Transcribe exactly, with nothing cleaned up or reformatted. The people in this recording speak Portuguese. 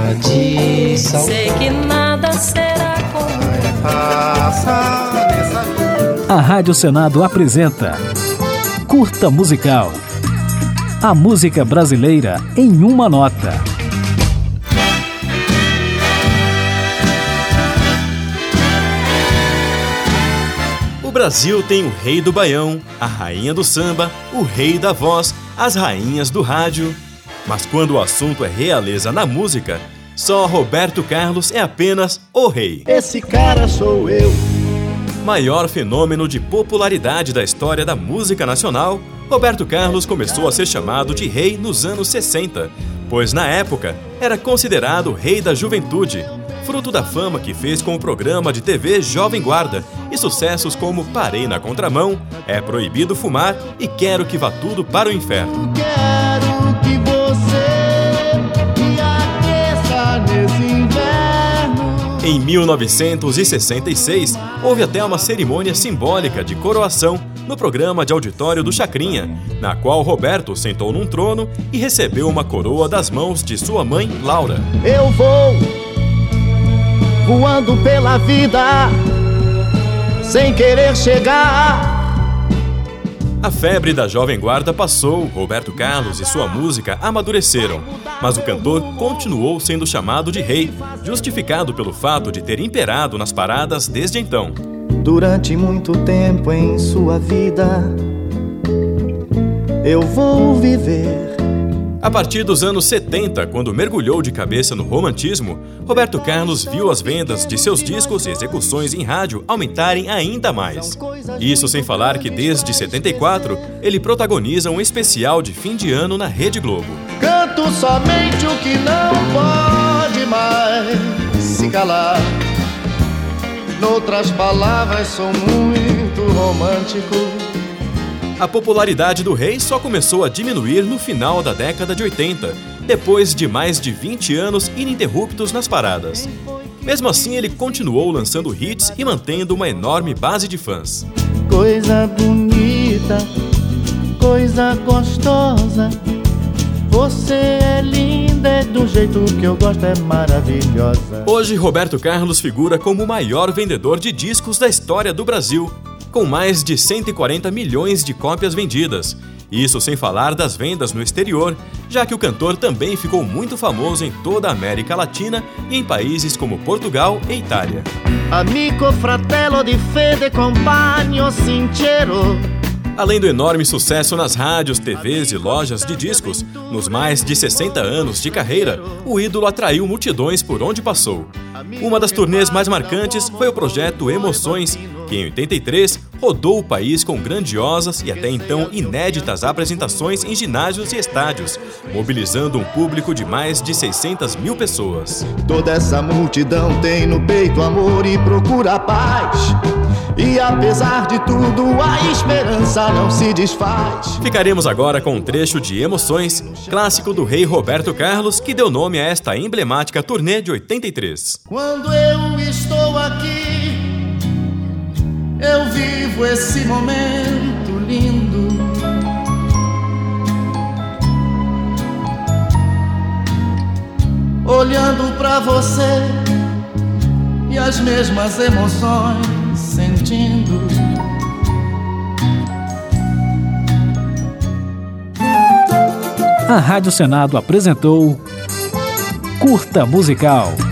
tradição. Sei que nada será como passa nessa vida. A Rádio Senado apresenta Curta Musical. A música brasileira em uma nota. O Brasil tem o rei do baião, a rainha do samba, o rei da voz, as rainhas do rádio. Mas quando o assunto é realeza na música, só Roberto Carlos é apenas o rei. Esse cara sou eu. Maior fenômeno de popularidade da história da música nacional, Roberto Carlos começou a ser chamado de rei nos anos sessenta, pois na época era considerado o rei da juventude, fruto da fama que fez com o programa de T V Jovem Guarda e sucessos como Parei na Contramão, É Proibido Fumar e Quero que Vá Tudo para o Inferno. Quero que você me aqueça nesse inverno. Em mil novecentos e sessenta e seis, houve até uma cerimônia simbólica de coroação no programa de auditório do Chacrinha, na qual Roberto sentou num trono e recebeu uma coroa das mãos de sua mãe, Laura. Eu vou voando pela vida, sem querer chegar. A febre da Jovem Guarda passou, Roberto Carlos e sua música amadureceram, mas o cantor continuou sendo chamado de rei, justificado pelo fato de ter imperado nas paradas desde então. Durante muito tempo em sua vida, eu vou viver. A partir dos anos setenta, quando mergulhou de cabeça no romantismo, Roberto Carlos viu as vendas de seus discos e execuções em rádio aumentarem ainda mais. Isso sem falar que desde setenta e quatro, ele protagoniza um especial de fim de ano na Rede Globo. Canto somente o que não pode mais se calar. Noutras palavras, sou muito romântico. A popularidade do rei só começou a diminuir no final da década de oitenta, depois de mais de vinte anos ininterruptos nas paradas. Mesmo assim, ele continuou lançando hits e mantendo uma enorme base de fãs. Coisa bonita, coisa gostosa, você é linda, é do jeito que eu gosto, é maravilhosa. Hoje, Roberto Carlos figura como o maior vendedor de discos da história do Brasil, com mais de cento e quarenta milhões de cópias vendidas. Isso sem falar das vendas no exterior, já que o cantor também ficou muito famoso em toda a América Latina e em países como Portugal e Itália. Amico, fratello di fede, compagno sincero. Além do enorme sucesso nas rádios, T Vs e lojas de discos, nos mais de sessenta anos de carreira, o ídolo atraiu multidões por onde passou. Uma das turnês mais marcantes foi o projeto Emoções, que em oitenta e três rodou o país com grandiosas e até então inéditas apresentações em ginásios e estádios, mobilizando um público de mais de seiscentas mil pessoas. Toda essa multidão tem no peito amor e procura paz. E apesar de tudo, a esperança não se desfaz. Ficaremos agora com um trecho de Emoções, clássico do rei Roberto Carlos, que deu nome a esta emblemática turnê de oitenta e três. Quando eu estou aqui, eu vivo esse momento lindo. Olhando pra você e as mesmas emoções sentindo. A Rádio Senado apresentou Curta Musical.